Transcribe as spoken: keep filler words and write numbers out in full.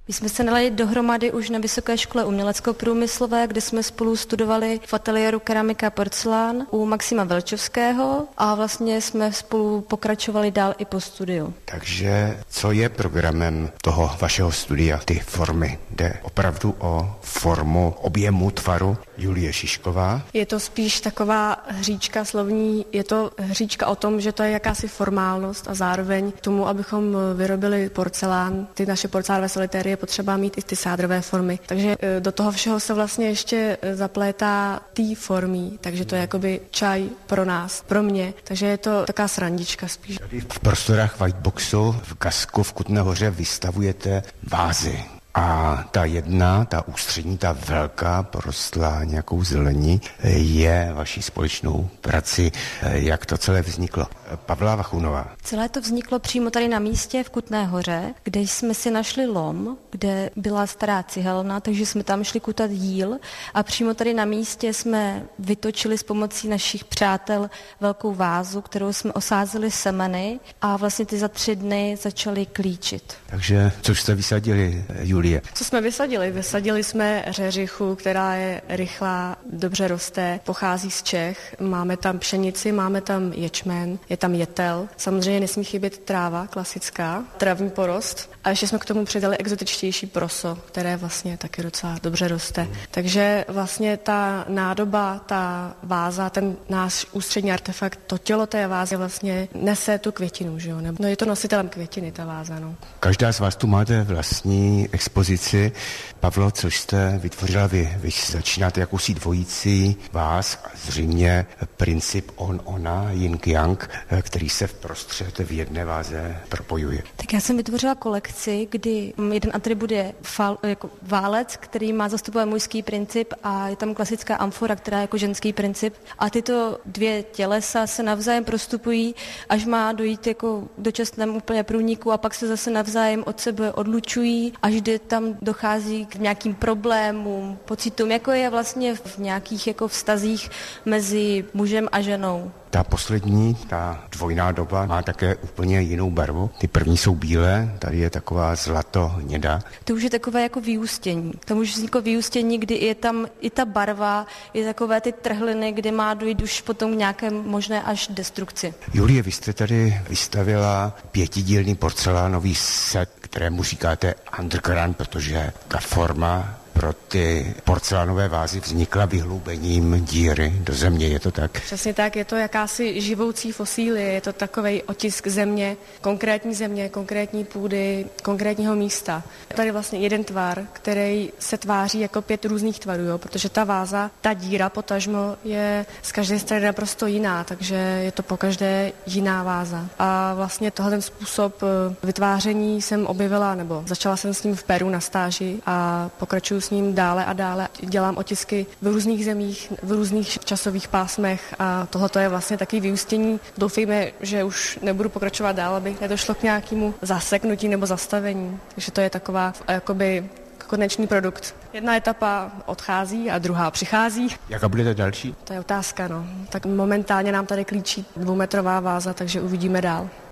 My jsme se dali dohromady už na Vysoké škole umělecko-průmyslové, kde jsme spolu studovali v ateliéru keramika a porcelán u Maxima Velčovského a vlastně jsme spolu pokračovali dál i po studiu. Takže co je programem toho vašeho studia, ty formy? Jde opravdu o formu objemu tvaru? Julie Šišková. Je to spíš taková hříčka slovní, je to hříčka o tom, že to je jakási formálnost a zároveň tomu, abychom vyrobili porcelán, ty naše porcelánové solitéry je potřeba mít i ty sádrové formy. Takže do toho všeho se vlastně ještě zaplétá tý formí, takže to je jakoby čaj pro nás, pro mě, takže je to taková srandička spíš. Tady v prostorách Whiteboxu v Kasku v Kutné Hoře vystavujete vázy. A ta jedna, ta ústřední, ta velká, porostlá nějakou zelení, je vaší společnou prací. Jak to celé vzniklo? Pavla Vachunová. Celé to vzniklo přímo tady na místě v Kutné Hoře, kde jsme si našli lom, kde byla stará cihelna, takže jsme tam šli kutat jíl a přímo tady na místě jsme vytočili s pomocí našich přátel velkou vázu, kterou jsme osázeli semeny a vlastně ty za tři dny začaly klíčit. Takže co jste vysadili, Julie? Co jsme vysadili? Vysadili jsme řeřichu, která je rychlá, dobře roste, pochází z Čech. Máme tam pšenici, máme tam ječmen, je tam jetel. Samozřejmě nesmí chybět tráva klasická, travní porost. A ještě jsme k tomu přidali exotičtější proso, které vlastně taky docela dobře roste. Mm. Takže vlastně ta nádoba, ta váza, ten náš ústřední artefakt, to tělo té vázy vlastně nese tu květinu, že jo? No je to nositelem květiny, ta váza, no. Každá z vás tu máte vlastní expozici. Pavlo, co jste vytvořila vy? Vy začínáte jakousi dvojící vás a zřejmě princip on-ona, yin-yang, který se vprostřed v jedné váze propojuje. Tak já jsem vytvořila kolekci, kdy jeden atribut je fal, jako válec, který má zastupovat mužský princip a je tam klasická amfora, která je jako ženský princip. A tyto dvě tělesa se navzájem prostupují, až má dojít jako dočasnému úplně průniku a pak se zase navzájem od sebe odlučují, až kdy tam dochází k nějakým problémům, pocitům, jako je vlastně v nějakých jako vztazích mezi mužem a ženou. Ta poslední, ta dvojná doba má také úplně jinou barvu. Ty první jsou bílé, tady je taková zlato-hnědá. To už je takové jako vyústění. Tam už vzniklo vyústění, kdy je tam i ta barva, je takové ty trhliny, kde má dojít už potom k nějaké možné až destrukci. Julie, vy jste tady vystavila pětidílný porcelánový set, kterému říkáte underground, protože ta forma pro ty porcelánové vázy vznikla vyhloubením díry do země, je to tak? Přesně tak, je to jakási živoucí fosílie, je to takovej otisk země, konkrétní země, konkrétní půdy, konkrétního místa. Je tady vlastně jeden tvar, který se tváří jako pět různých tvarů, jo, protože ta váza, ta díra potažmo je z každé strany naprosto jiná, takže je to po každé jiná váza. A vlastně tohle ten způsob vytváření jsem objevila, nebo začala jsem s ním v Peru na stáži a pokračuju s ním dále a dále. Dělám otisky v různých zemích, v různých časových pásmech a tohle je vlastně taky vyústění. Doufejme, že už nebudu pokračovat dál, aby nedošlo k nějakému zaseknutí nebo zastavení. Takže to je taková jakoby konečný produkt. Jedna etapa odchází a druhá přichází. Jaká bude ta další? To je otázka, no. Tak momentálně nám tady klíčí dvoumetrová váza, takže uvidíme dál.